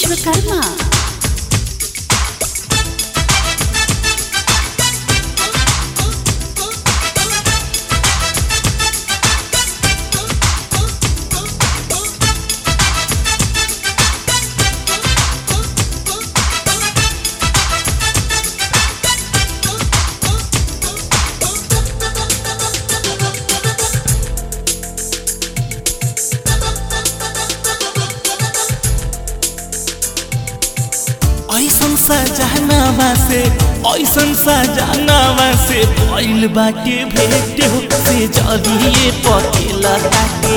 विश्वकर्मा। ऐसन सजनावा से भइल बाटे भेट हो से जरिए पकेला ताके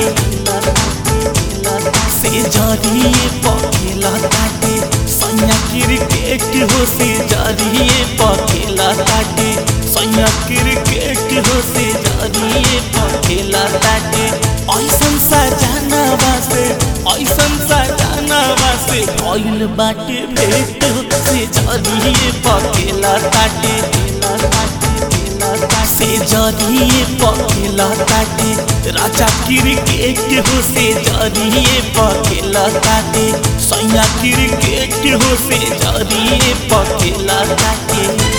से जरिए पकेला ताके सैया क्रिकेट हो से जरिए पकेला ताके सैया क्रिकेट हो से जरिए पकेला ताके ऐसन सजनावा से भइल बाटे भेट हो से जरिए पकेला ताके से जरिए पकेला ताके राजा क्रिकेट हो से जरिए पकेला ताके सैया क्रिकेट हो से जरिए पकेला ताके।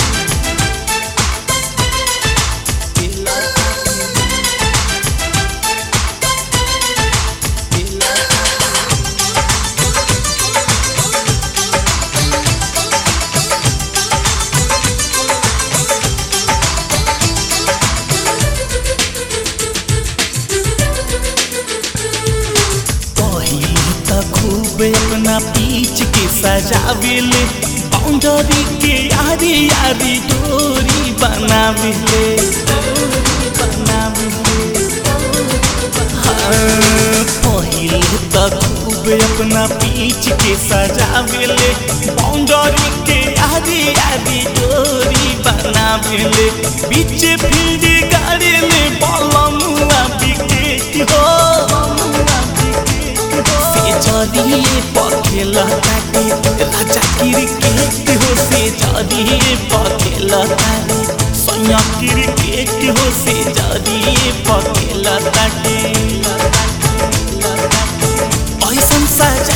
अपना पीछ के सजावेले बाउंड्री के यारी यारी डोरी बनावेले पहिले तक खूब अपना पीछ के सजावेले बाउंड्री के यारी यारी डोरी बनावेले बीच फील्ड गाड़ी में बॉलमुआ विकेट हो जरिए पकेला ताके राजा क्रिकेट हो से जरिए पकेला ताके सैया क्रिकेट हो से जरिए पकेला ताके ऐसन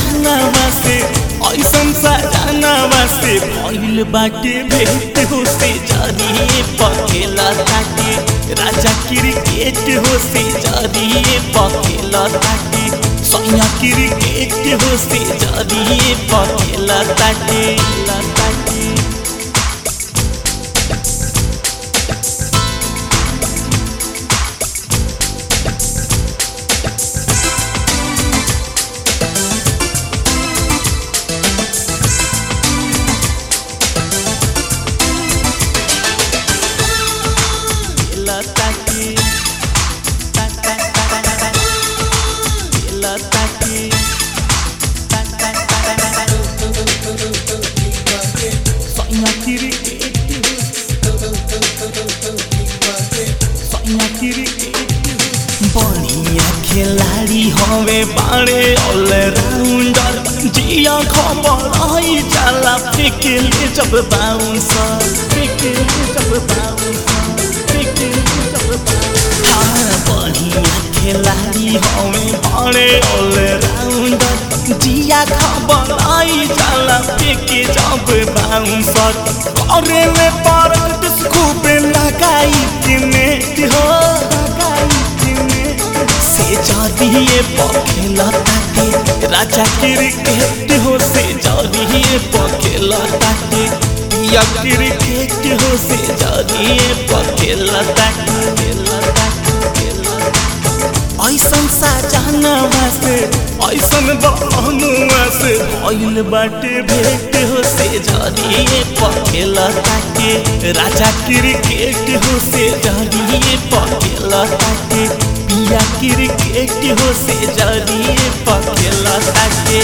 सजनावा से भइल बाटे भेट हो से जरिए पकेला ताके राजा क्रिकेट हो से जरिए पकेला ताके सैया क्रिकेट हो से जरिए पकेला ताके। बढ़िया खिलाड़ी हवे बाड़े ऑलराउंडर जिया खबर आई जाला फेंकेले जब बाउंसर बढ़िया खिलाड़ी हवे बाड़े ऑलराउंडर जिया खबर आई जाला फेंके जब बाउंसर करे में प्रैक्टिस खूब लगाई के नेट हो जरिए पकेला ताके राजा क्रिकेट हो से जरिए पकेला ताके पिया क्रिकेट हो से जरिए पकेला ताके ऐसन सजनावा से ऐसन बहनुआ से भइल बाटे भेट हो से जरिए पकेला ताके राजा क्रिकेट हो से जरिए पकेला ताके पिया क्रिकेट हो से जरिए पकेला ताके।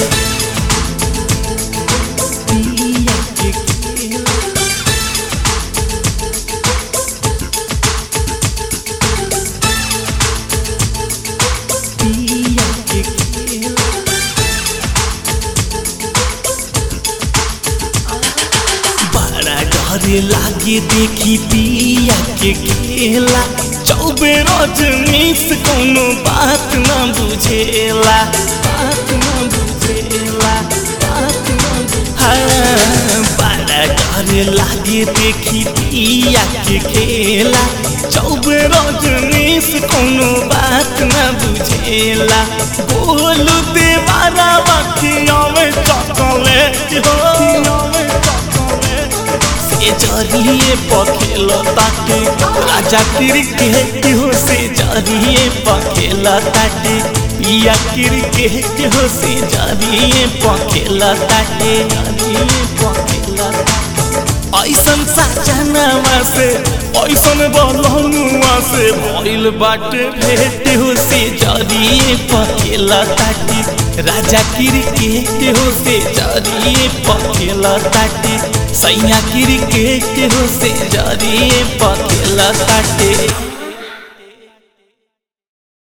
डरे लागे देखी पिया के खेला चौबे रजनीश कोनो बात न बुझेला बड़ा डर लागे देखी पिया के खेला चौबे रजनीश कोनो बात न बुझेला बोलू देवारा बखिया में चॉकलेट हो से जरिए पखेल ताटे राजा क्रिकेट हो से जरिए पखेल ताटे पिया क्रिकेट हो से जरिए पखेल ताटे ऐसन साजनवा से ऐसन बलनुआ से भइल बाटे भेट हो से जरिए पखेल ताटे राजा क्रिकेट हो से जरिए पखेल ताटे सैया क्रिकेट हो से जरिए पखेल ताटे।